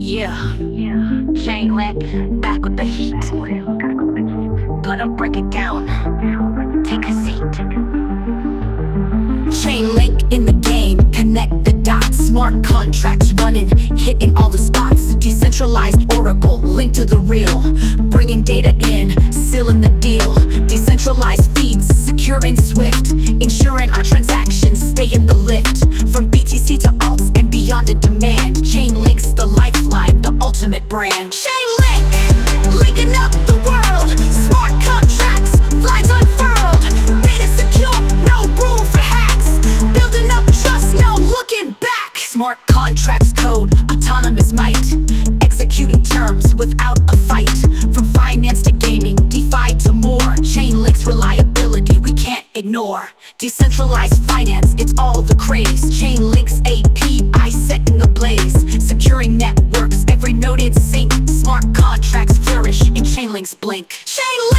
Yeah, Chainlink, back with the heat. Gonna break it down. Take a seat. Chainlink in the game, connect the dots. Smart contracts running, hitting all the spots. Decentralized oracle, linked to the real. Bringing data in, sealing the deal. Decentralized feeds, secure and swift. Ensuring our transactions stay in the lift. From BTC to alts and beyond in demand. Chainlink's the lifeline, the ultimate brand. Chainlink, linking up the world. Smart contracts, flags unfurled. Data secure, no room for hacks. Building up trust, no looking back. Smart contracts code, autonomous might. Executing terms without a fight. From finance to gaming, DeFi to more. Chainlink's reliability we can't ignore. Decentralized finance, it's all the craze. Chainlink's API set in the blaze. Securing networks, every node in sync. Smart contracts flourish in Chainlink's blink. Chainlink